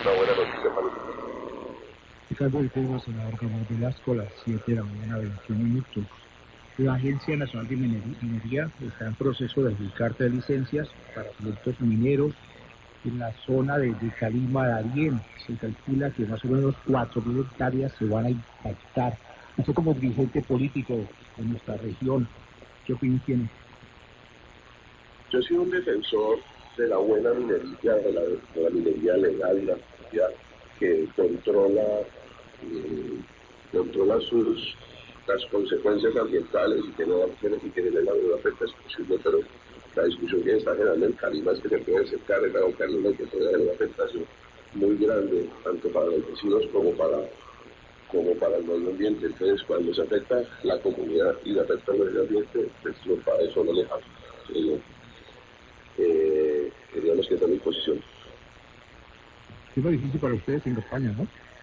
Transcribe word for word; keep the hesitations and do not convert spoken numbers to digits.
una buena noticia para nosotros. Ricardo, el tema, senador Ramón Velasco, a las siete de la mañana, veintiún minutos. La Agencia Nacional de Minería está en proceso de adjudicar tres licencias para productos mineros en la zona de, de Calima, Darién. Se calcula que más o menos cuatro mil hectáreas se van a impactar. Usted como dirigente político de nuestra región, ¿qué opinión tiene? Yo he sido un defensor de la buena minería, de la, de la minería legal, la minería que controla, eh, controla sus las consecuencias ambientales y que no y que genera una afectación posible, pero la discusión que está generando en Calima es que se puede acercar en la Calima y que puede haber una afectación muy grande, tanto para los vecinos como para como para el medio ambiente. Entonces, cuando se afecta la comunidad y se afecta el medio ambiente, pues los padres son alejados. Eh, digamos que esa es mi posición. Es muy difícil para ustedes en España, ¿no?